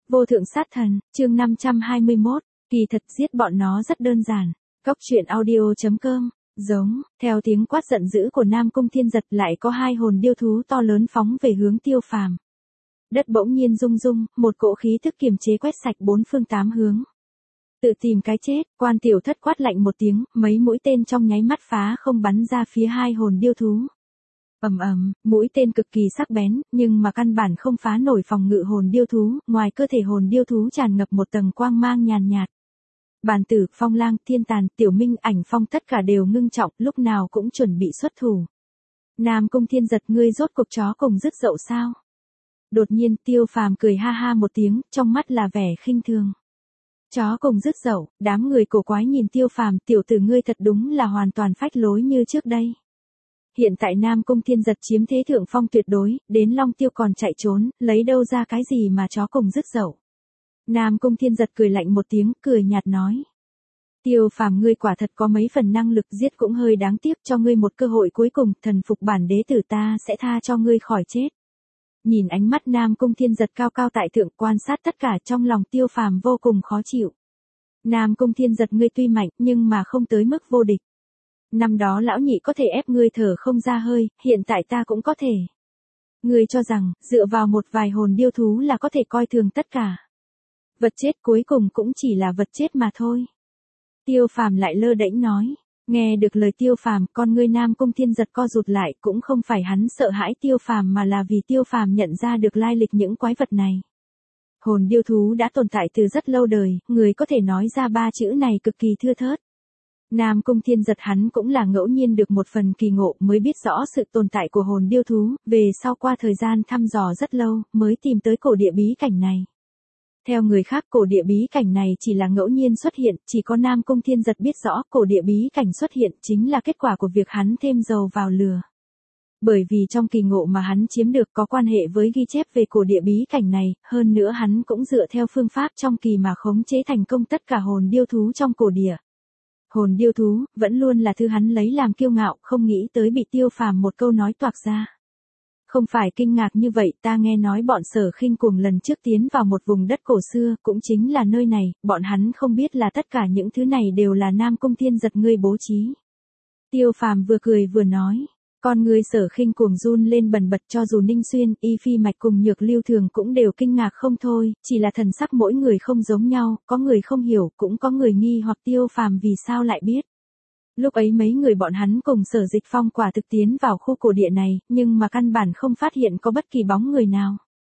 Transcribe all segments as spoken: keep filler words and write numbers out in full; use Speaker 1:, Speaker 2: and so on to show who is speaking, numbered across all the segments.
Speaker 1: Vô thượng sát thần, chương năm trăm hai mươi mốt, kỳ thật giết bọn nó rất đơn giản. Cốc truyện audio chấm com, giống, theo tiếng quát giận dữ của Nam Cung Thiên Giật lại có hai hồn điêu thú to lớn phóng về hướng Tiêu Phàm. Đất bỗng nhiên rung rung, một cỗ khí thức kiềm chế quét sạch bốn phương tám hướng. Tự tìm cái chết, Quan Tiểu Thất quát lạnh một tiếng, mấy mũi tên trong nháy mắt phá không bắn ra phía hai hồn điêu thú. Ầm ầm, mũi tên cực kỳ sắc bén, nhưng mà căn bản không phá nổi phòng ngự hồn điêu thú, ngoài cơ thể hồn điêu thú tràn ngập một tầng quang mang nhàn nhạt. Bàn Tử, Phong Lang, Thiên Tàn, Tiểu Minh, Ảnh Phong tất cả đều ngưng trọng, lúc nào cũng chuẩn bị xuất thủ. Nam Cung Thiên Giật, ngươi rốt cuộc chó cùng dứt dậu sao? Đột nhiên Tiêu Phàm cười ha ha một tiếng, trong mắt là vẻ khinh thường. Chó cùng dứt dậu, đám người cổ quái nhìn Tiêu Phàm, tiểu tử ngươi thật đúng là hoàn toàn phách lối như trước đây. Hiện tại Nam Cung Thiên Giật chiếm thế thượng phong tuyệt đối, đến Long Tiêu còn chạy trốn, lấy đâu ra cái gì mà chó cùng dứt dậu. Nam Cung Thiên Giật cười lạnh một tiếng, cười nhạt nói. Tiêu Phàm, ngươi quả thật có mấy phần năng lực, giết cũng hơi đáng tiếc, cho ngươi một cơ hội cuối cùng, thần phục bản đế tử ta sẽ tha cho ngươi khỏi chết. Nhìn ánh mắt Nam Cung Thiên Giật cao cao tại thượng, quan sát tất cả, trong lòng Tiêu Phàm vô cùng khó chịu. Nam Cung Thiên Giật, ngươi tuy mạnh nhưng mà không tới mức vô địch. Năm đó lão nhị có thể ép ngươi thở không ra hơi, hiện tại ta cũng có thể. Ngươi cho rằng, dựa vào một vài hồn điêu thú là có thể coi thường tất cả. Vật chết cuối cùng cũng chỉ là vật chết mà thôi. Tiêu Phàm lại lơ đễnh nói. Nghe được lời Tiêu Phàm, con ngươi Nam Cung Thiên Giật co rụt lại, cũng không phải hắn sợ hãi Tiêu Phàm mà là vì Tiêu Phàm nhận ra được lai lịch những quái vật này. Hồn điêu thú đã tồn tại từ rất lâu đời, người có thể nói ra ba chữ này cực kỳ thưa thớt. Nam Cung Thiên Giật hắn cũng là ngẫu nhiên được một phần kỳ ngộ mới biết rõ sự tồn tại của hồn điêu thú, về sau qua thời gian thăm dò rất lâu, mới tìm tới cổ địa bí cảnh này. Theo người khác cổ địa bí cảnh này chỉ là ngẫu nhiên xuất hiện, chỉ có Nam Cung Thiên Giật biết rõ cổ địa bí cảnh xuất hiện chính là kết quả của việc hắn thêm dầu vào lửa. Bởi vì trong kỳ ngộ mà hắn chiếm được có quan hệ với ghi chép về cổ địa bí cảnh này, hơn nữa hắn cũng dựa theo phương pháp trong kỳ mà khống chế thành công tất cả hồn điêu thú trong cổ địa. Hồn điêu thú, vẫn luôn là thứ hắn lấy làm kiêu ngạo, không nghĩ tới bị Tiêu Phàm một câu nói toạc ra. Không phải kinh ngạc như vậy, ta nghe nói bọn Sở Khinh Cuồng lần trước tiến vào một vùng đất cổ xưa, cũng chính là nơi này, bọn hắn không biết là tất cả những thứ này đều là Nam Cung Thiên Giật ngươi bố trí. Tiêu Phàm vừa cười vừa nói, con ngươi Sở Khinh Cuồng run lên bần bật, cho dù Ninh Xuyên, Y Phi Mạch cùng Nhược Lưu Thường cũng đều kinh ngạc không thôi, chỉ là thần sắc mỗi người không giống nhau, có người không hiểu, cũng có người nghi hoặc Tiêu Phàm vì sao lại biết. Lúc ấy mấy người bọn hắn cùng Sở Dịch Phong quả thực tiến vào khu cổ địa này, nhưng mà căn bản không phát hiện có bất kỳ bóng người nào.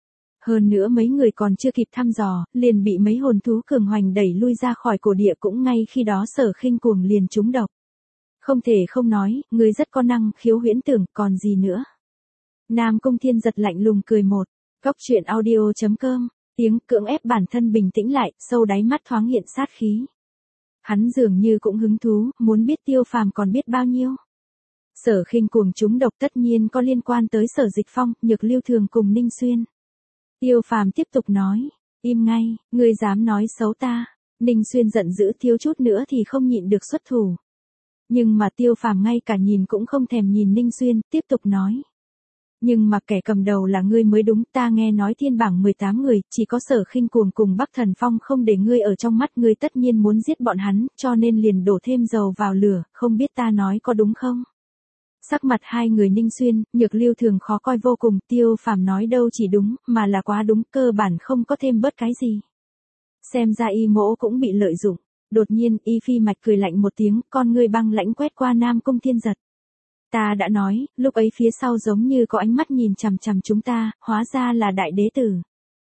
Speaker 1: Hơn nữa mấy người còn chưa kịp thăm dò, liền bị mấy hồn thú cường hoành đẩy lui ra khỏi cổ địa, cũng ngay khi đó Sở Khinh Cuồng liền trúng độc. Không thể không nói, người rất có năng khiếu huyễn tưởng, còn gì nữa. Nam Cung Thiên Giật lạnh lùng cười một. Cốc truyện audio chấm com, tiếng cưỡng ép bản thân bình tĩnh lại, sâu đáy mắt thoáng hiện sát khí. Hắn dường như cũng hứng thú, muốn biết Tiêu Phàm còn biết bao nhiêu. Sở Khinh Cuồng trúng độc tất nhiên có liên quan tới Sở Dịch Phong, Nhược Lưu Thường cùng Ninh Xuyên. Tiêu Phàm tiếp tục nói, im ngay, ngươi dám nói xấu ta. Ninh Xuyên giận dữ thiếu chút nữa thì không nhịn được xuất thủ. Nhưng mà Tiêu Phàm ngay cả nhìn cũng không thèm nhìn Ninh Xuyên, tiếp tục nói. Nhưng mà kẻ cầm đầu là ngươi mới đúng, ta nghe nói thiên bảng mười tám người, chỉ có Sở Khinh Cuồng cùng Bắc Thần Phong không để ngươi ở trong mắt, ngươi tất nhiên muốn giết bọn hắn, cho nên liền đổ thêm dầu vào lửa, không biết ta nói có đúng không? Sắc mặt hai người Ninh Xuyên, Nhược Lưu Thường khó coi vô cùng, Tiêu Phàm nói đâu chỉ đúng, mà là quá đúng, cơ bản không có thêm bớt cái gì. Xem ra Y Mỗ cũng bị lợi dụng. Đột nhiên, Y Phi Mạch cười lạnh một tiếng, con ngươi băng lãnh quét qua Nam Cung Thiên Giật. Ta đã nói, lúc ấy phía sau giống như có ánh mắt nhìn chằm chằm chúng ta, hóa ra là đại đế tử.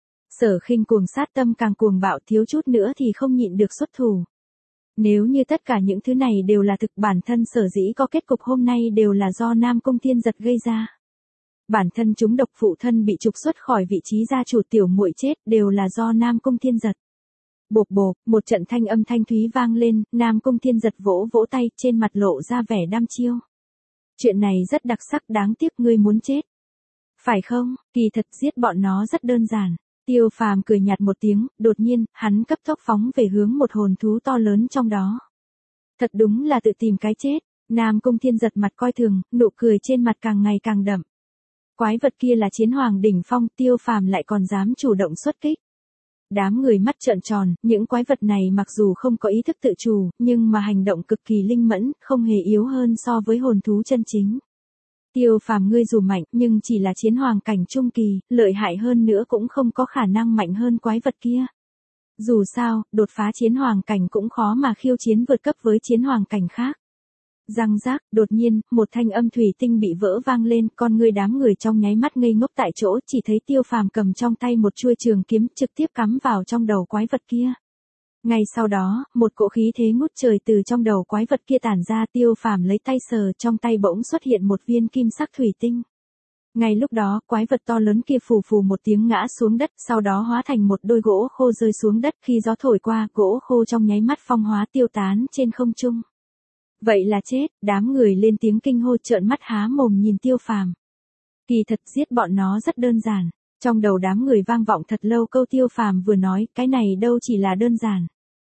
Speaker 1: Sở Khinh Cuồng sát tâm càng cuồng bạo, thiếu chút nữa thì không nhịn được xuất thủ. Nếu như tất cả những thứ này đều là thực, bản thân sở dĩ có kết cục hôm nay đều là do Nam Cung Thiên Giật gây ra. Bản thân chúng độc, phụ thân bị trục xuất khỏi vị trí gia chủ, tiểu muội chết, đều là do Nam Cung Thiên Giật. Bộp bộp, một trận thanh âm thanh thúy vang lên, Nam Cung Thiên Giật vỗ vỗ tay, trên mặt lộ ra vẻ đăm chiêu. Chuyện này rất đặc sắc, đáng tiếc ngươi muốn chết. Phải không, kỳ thật giết bọn nó rất đơn giản. Tiêu Phàm cười nhạt một tiếng, đột nhiên, hắn cấp tốc phóng về hướng một hồn thú to lớn trong đó. Thật đúng là tự tìm cái chết. Nam Cung Thiên Giật mặt coi thường, nụ cười trên mặt càng ngày càng đậm. Quái vật kia là Chiến Hoàng đỉnh phong, Tiêu Phàm lại còn dám chủ động xuất kích. Đám người mắt trợn tròn, những quái vật này mặc dù không có ý thức tự chủ, nhưng mà hành động cực kỳ linh mẫn, không hề yếu hơn so với hồn thú chân chính. Tiêu Phàm ngươi dù mạnh, nhưng chỉ là chiến hoàng cảnh trung kỳ, lợi hại hơn nữa cũng không có khả năng mạnh hơn quái vật kia. Dù sao, đột phá chiến hoàng cảnh cũng khó mà khiêu chiến vượt cấp với chiến hoàng cảnh khác. Răng rác, đột nhiên, một thanh âm thủy tinh bị vỡ vang lên, con người đám người trong nháy mắt ngây ngốc tại chỗ, chỉ thấy Tiêu Phàm cầm trong tay một chuôi trường kiếm trực tiếp cắm vào trong đầu quái vật kia. Ngay sau đó, một cỗ khí thế ngút trời từ trong đầu quái vật kia tản ra, Tiêu Phàm lấy tay sờ, trong tay bỗng xuất hiện một viên kim sắc thủy tinh. Ngay lúc đó, quái vật to lớn kia phù phù một tiếng ngã xuống đất, sau đó hóa thành một đôi gỗ khô rơi xuống đất, khi gió thổi qua, gỗ khô trong nháy mắt phong hóa tiêu tán trên không trung. Vậy là chết, đám người lên tiếng kinh hô trợn mắt há mồm nhìn Tiêu Phàm. Kỳ thật giết bọn nó rất đơn giản. Trong đầu đám người vang vọng thật lâu câu Tiêu Phàm vừa nói, cái này đâu chỉ là đơn giản,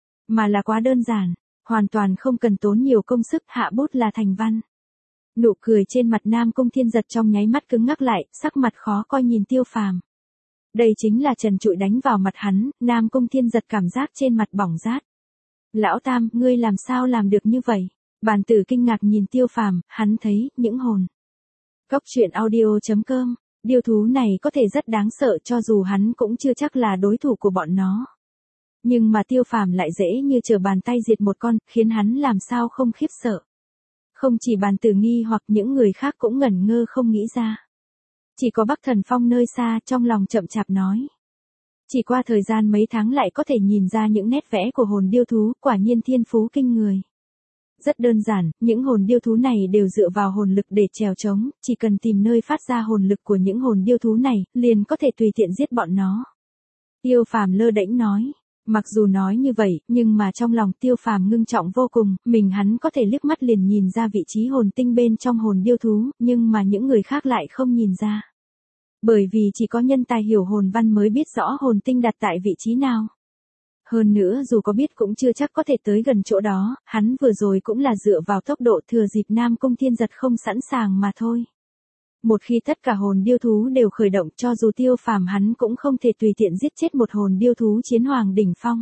Speaker 1: mà là quá đơn giản, hoàn toàn không cần tốn nhiều công sức, hạ bút là thành văn. Nụ cười trên mặt Nam Cung Thiên Giật trong nháy mắt cứng ngắc lại, sắc mặt khó coi nhìn Tiêu Phàm. Đây chính là trần trụi đánh vào mặt hắn, Nam Cung Thiên Giật cảm giác trên mặt bỏng rát. Lão Tam, ngươi làm sao làm được như vậy? Bàn tử kinh ngạc nhìn Tiêu Phàm, hắn thấy, những hồn. Cốc truyện audio chấm com, điêu thú này có thể rất đáng sợ cho dù hắn cũng chưa chắc là đối thủ của bọn nó. Nhưng mà Tiêu Phàm lại dễ như trở bàn tay diệt một con, khiến hắn làm sao không khiếp sợ. Không chỉ bàn tử nghi hoặc những người khác cũng ngẩn ngơ không nghĩ ra. Chỉ có Bắc Thần Phong nơi xa trong lòng chậm chạp nói. Chỉ qua thời gian mấy tháng lại có thể nhìn ra những nét vẽ của hồn điêu thú, quả nhiên thiên phú kinh người. Rất đơn giản, những hồn điêu thú này đều dựa vào hồn lực để trèo trống, chỉ cần tìm nơi phát ra hồn lực của những hồn điêu thú này, liền có thể tùy tiện giết bọn nó. Tiêu Phàm lơ đễnh nói. Mặc dù nói như vậy, nhưng mà trong lòng Tiêu Phàm ngưng trọng vô cùng, mình hắn có thể liếc mắt liền nhìn ra vị trí hồn tinh bên trong hồn điêu thú, nhưng mà những người khác lại không nhìn ra. Bởi vì chỉ có nhân tài hiểu hồn văn mới biết rõ hồn tinh đặt tại vị trí nào. Hơn nữa dù có biết cũng chưa chắc có thể tới gần chỗ đó, hắn vừa rồi cũng là dựa vào tốc độ thừa dịp Nam Cung Thiên Giật không sẵn sàng mà thôi. Một khi tất cả hồn điêu thú đều khởi động, cho dù Tiêu Phàm hắn cũng không thể tùy tiện giết chết một hồn điêu thú chiến hoàng đỉnh phong.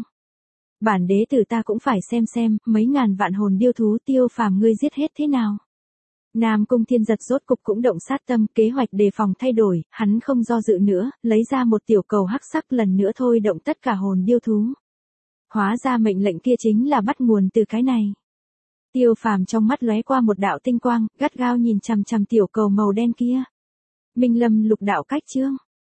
Speaker 1: Bản đế tử ta cũng phải xem xem, mấy ngàn vạn hồn điêu thú Tiêu Phàm ngươi giết hết thế nào. Nam Cung Thiên Giật rốt cục cũng động sát tâm, kế hoạch đề phòng thay đổi, hắn không do dự nữa, lấy ra một tiểu cầu hắc sắc lần nữa thôi động tất cả hồn điêu thú. Hóa ra mệnh lệnh kia chính là bắt nguồn từ cái này. Tiêu Phàm trong mắt lóe qua một đạo tinh quang, gắt gao nhìn chằm chằm tiểu cầu màu đen kia. Minh Lâm lục đạo cách chương.